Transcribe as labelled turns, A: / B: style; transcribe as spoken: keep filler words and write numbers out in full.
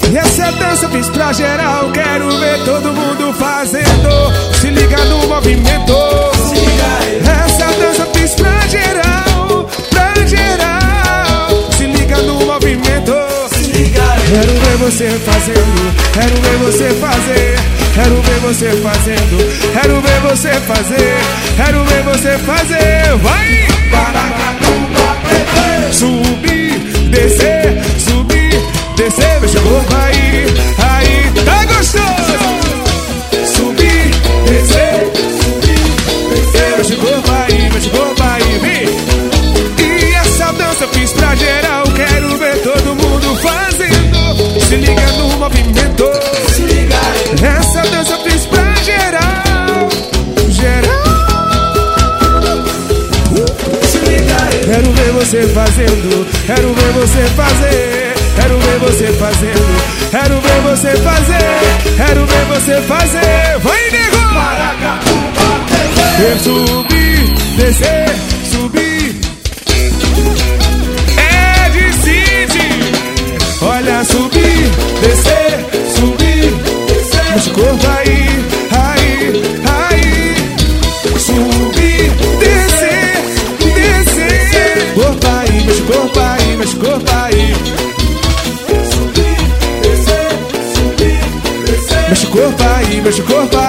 A: E essa dança eu fiz pra geral, quero ver todo mundo fazendo. Se liga no movimento.
B: Se liga aí.
A: Essa dança eu fiz pra geral, pra geral. Se liga no movimento.
B: Se liga aí.
A: Quero ver você fazendo, quero ver você fazer, quero ver você fazendo, quero ver você fazer, quero ver você fazer. Vai!
B: Paracatuba, bebê.
A: Subir, descer, subir, descer, mexe o corpo aí, aí, tá gostoso? Subir, descer, subir, descer, mexe o corpo aí, mexe o corpo aí, vem! E essa dança eu fiz pra geral, quero ver todo mundo fazendo. Se liga no movimento.
B: Se liga aí.
A: Essa dança eu fiz pra geral, geral.
B: Se liga aí.
A: Quero ver você fazendo, quero ver você fazer, quero ver você fazendo, quero ver você fazer, quero ver você fazer. Vai, nego!
B: Paracatuba, bebê.
A: Eu subir, descer, subir. É de Cid. Olha, subir, descer, subir, descer. Mexe o corpo aí, aí, aí. Subir, descer, descer. Corpo aí, mexe o corpo aí, mexe o corpo aí.
B: Subir, descer, subir, descer.
A: Mexe o corpo aí, mexe o corpo aí.